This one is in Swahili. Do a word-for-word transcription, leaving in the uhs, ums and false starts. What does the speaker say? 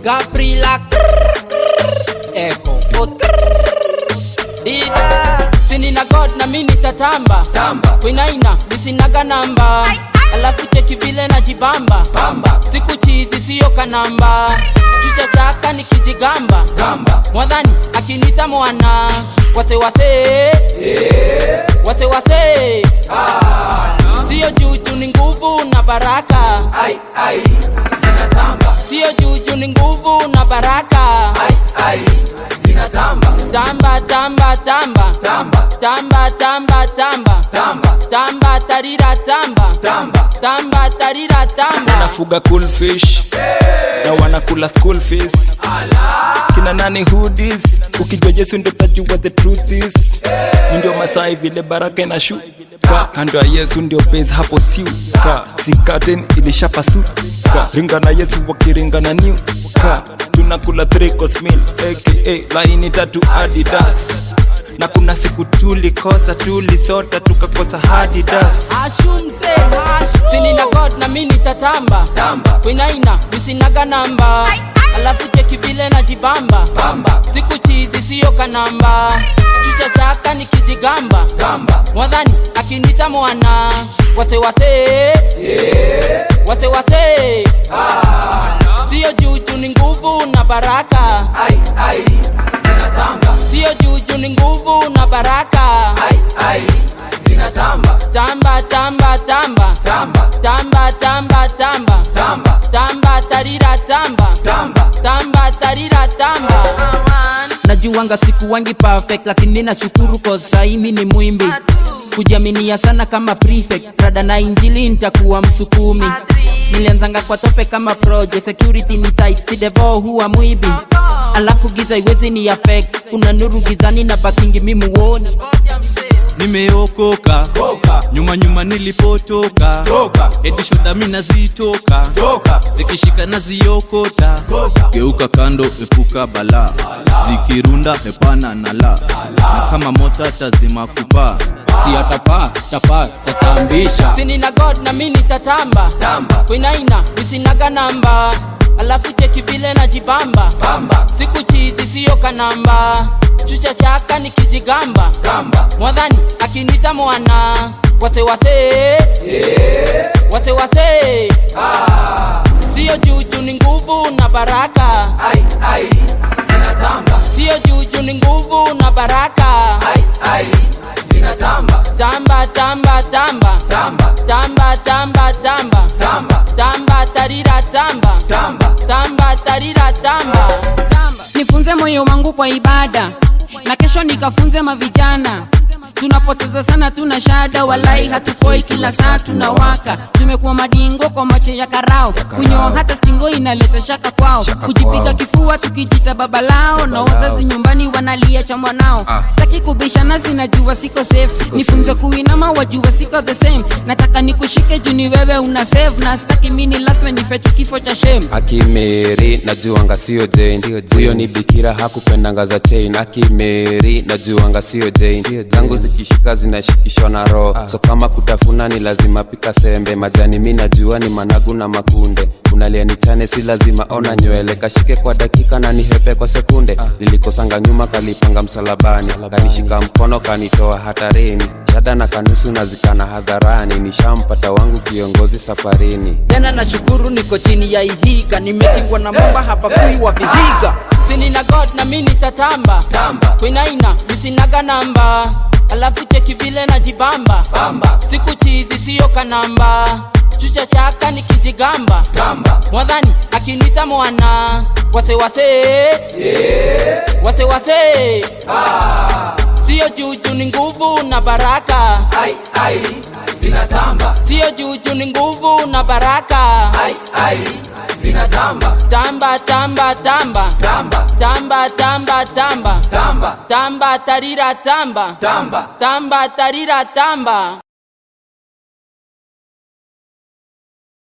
Gabriela Echo Dida Sini na God na mini tatamba Tamba Kwinaina bisinaga namba Alafu cheki vile na jibamba Bamba Siku chizi siyo kanamba Chucha chaka ni kijigamba Gamba Mwadhani akinita mwana Wase wase yeah. Wase wase ah. Siyo juju ni nguvu na baraka Ai ai zinatamba Siyo juju ni nguvu na baraka Ai ai zinatamba Tamba tamba tamba Tamba Tamba tamba tamba Tamba Tamba tarira tamba Tamba Tamba tarira tamba Wanafuga cool fish hey. Na wanakula school fees Ala Kina nani hoodies Ukijua Yesu ndio utajua the truth is hey. Ndio Masai vile baraka inashuka Kando ya Yesu ndio base hapo siuka Si curtain ilishapasuka Ringa na Yesu wakiringa na new ka Tunakula three course meal aka laini tatu Adidas Na kuna siku tulikosa tulisota tukakosa Adidas Ashunze Sini na God na mini tatamba Tamba Kwinaina bisinaga namba Alafu cheki vile na jibamba Bamba Siku chizi siyo kanamba Chucha chaka ni kijigamba Gamba Mwadhani akinita mwana Wase wase yeah. Wase wase ah. Siyo juju ni nguvu na baraka Ai ai zinatamba Siyo juju ni nguvu na baraka Ai ai zinatamba Tamba tamba tamba Tamba Tamba tamba tamba Tamba Tamba tarira tamba Tamba Tamba tarira tamba Najuanga siku wangi perfect lakini nashukuru cause sahi mimi ni mwimbi Kujiaminia sana kama prefect Rada na injili nitakuwa msukumi Nilianzanga kwa tope kama project Security ni tight si devo huwa mwibi Alafu giza iwezi ni affect Kuna nuru gizani na bakingi mimi muoni Nimeokoka Toka Nyuma nyuma nilipotoka Toka Edi shoda mina zitoka Toka Zikishika na ziokota Toka Geuka kando epuka bala Zikirunda hepana na la Na kama mota tazima kupa Si atapa, tapa, tatambisha Sini na God na mini tatamba Tamba Kwinaina bisinaga namba Alafu cheki vile na jibamba Bamba Siku chizi siyo kanamba Chucha chaka ni kijigamba Gamba Mwadhani akinita mwana Wase wase yeah. Wase wase ah. Siyo juju ni nguvu na baraka Ai ai zinatamba Siyo juju ni nguvu na baraka Ai ai zinatamba Tamba tamba tamba Tamba Tamba tamba tamba Tamba Tamba tarira tamba Tamba Tamba tarira tamba Nifunze moyo wangu kwa ibada na kesho nikafunze mavijana. Tunapoteza sana tuna shada walai hatukoi kila saa tunawaka. Tumekuwa madingo kwa macho ya karao. Kunyoa hata stingo inaleta shaka kwao. Kujipiga kifua tukijita baba lao. Na wazazi nyumbani wanalia cha mwanao. Sitaki kubishana sinajua siko safe. Nifunze kuinama wajua siko the same. Nataka nikushike juu ni wewe una save. Na sitaki mini last when nifetu kifo cha shame. Akimeri najuanga sio Jane. Huyo ni bikira hakupendanga za chain. Akimeri najuanga sio Jane. Zangu zikishika zinashikishwa na roho. So kama kutafuna ni lazima pika sembe. Majani mimi najua ni managu na makunde. Unalia ni chane si lazima ona nywele. Kashike kwa dakika na nihepe kwa sekunde. Nilikosanga nyuma kalipanga msalabani. Kanishika mkono kanitoa hatarini. Shada na kanusu na zikana hadharani. Nishampata wangu kiongozi safarini. Tena nashukuru niko chini ya ihiga. Nimekingwa na mamba hapa kui wa vihiga. Sini na God na mimi nitatamba. Kwinaina nisinaga namba. Alafu cheki vile na jibamba Bamba. Siku chizi siyo kanamba. Chucha chaka ni kijigamba Gamba. Mwadhani akinita mwana. Wase wase yeah. Wase wase ah. Siyo juju ni nguvu na baraka. Ai ai zinatamba. Siyo juju ni nguvu na baraka. Ai ai zinatamba. Tamba tamba tamba Tamba Tamba tamba tamba Tamba Tamba tarira tamba Tamba Tamba tarira tamba